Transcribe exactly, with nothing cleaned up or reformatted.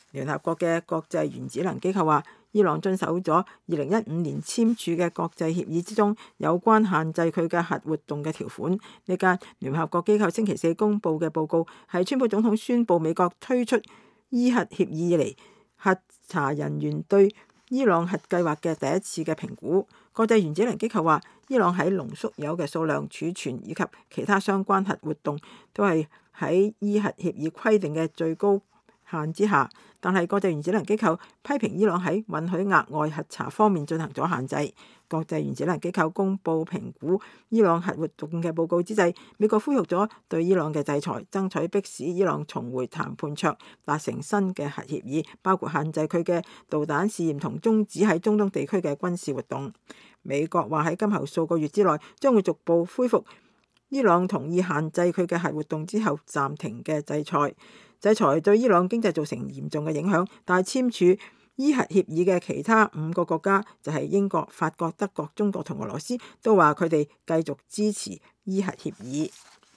聯合國嘅國際原子能機構話，伊朗遵守咗二零一五年簽署嘅國際協議之中有關限制佢嘅核活動嘅條款。呢間聯合國機構星期四公佈嘅報告係川普總統宣布美國推出伊核協議以嚟核查人員對伊朗核計劃嘅第一次嘅評估。國際原子能機構話，伊朗喺濃縮鈾嘅數量、儲存以及其他相關核活動都係喺伊核協議規定嘅最高限之下，但係國際原子能機構批評伊朗喺允許額外核查方面進行咗限制。國際原子能機構公佈評估伊朗核活動嘅報告之際，美國恢復咗對伊朗嘅制裁，爭取迫使伊朗重回談判桌，達成新嘅核協議，包括限制佢嘅導彈試驗同終止喺中東地區嘅軍事活動。美國話喺今後數個月之內將會逐步恢復伊朗同意限制佢嘅核活動之後暫停嘅制裁。制裁對伊朗經濟造成嚴重嘅影響，但係簽署伊核協議嘅其他五個國家，就係英國、法國、德國、中國同俄羅斯，都話佢哋繼續支持伊核協議。